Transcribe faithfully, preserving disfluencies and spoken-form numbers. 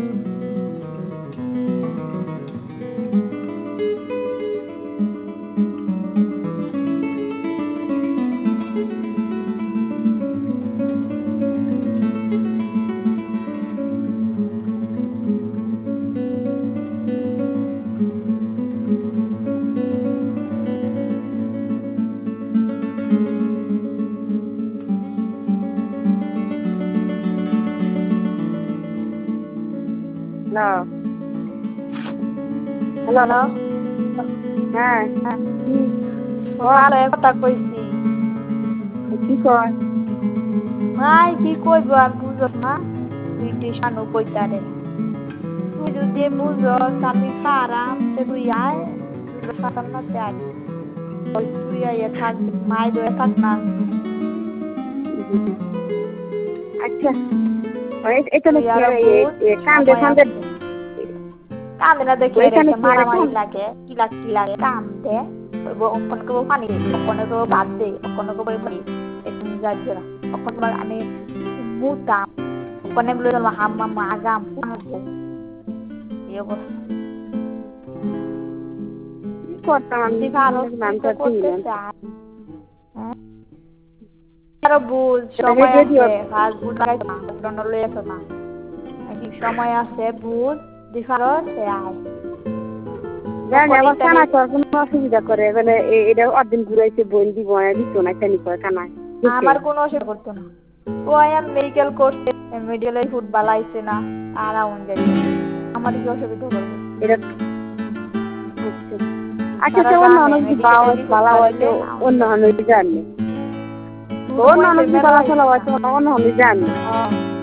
Hello. Hello. Hello. হ্যাঁ হ্যাঁ, কি ভালো কথা কইছি। কি কয়? ভাই কি কইব আর বুঝস না? তুই টিউশনও কইতারে। তুই যদি বুঝস আমি খারাপ তে তুই আয় সামনাতে আয়। ওই তুই আইয়া থাক মাই দয়ে থাক না। আচ্ছা এখানে তুই কি আরো বুঝ কান্দে সময় ফান্দে আছে। কান্দে না দেখে ওইখানে রেখে কি আর মারামারি কান লাগে কিলা কি লাগে কান্দে ওখানে কেউ পানি দে ওখানে কেউ ভাত দে ওখানে কেউ বই একটু যাচ্ছে না ওখানে আমি মুতাম ওখানে বলে হাম্মা মা আগাম পুনবো এই অবস্থা কি করতাম আমি যদি ভালো নামটা করতে দিলাম চাই আরো বুঝ এটা সময় রেডিও আছে ফাস্ট বুঝ লাগাইছ না দন্ড লইছ না নাকি সময় আছে বুঝ ডিফারস আয় জানি আমার কানা করার কোনো অসুবিধা করে বলে এটা অদিন ঘুরাইছে বোন দিব দিত না কেন করে কানা আমার কোনো অসুবিধা করতো না ও আয়াম মেডিকেল করছে মেডিকেলে ফুটবল আইছে না আর আউন যাইছে আমার কি অসুবিধা করবে এটা আচ্ছা সে অন্য অন্য যদি বাবা ভালো হয়তো অন্য অন্য জানি অন্য অন্য যদি ভালো ভালো হয়তো অন্য অন্য জানি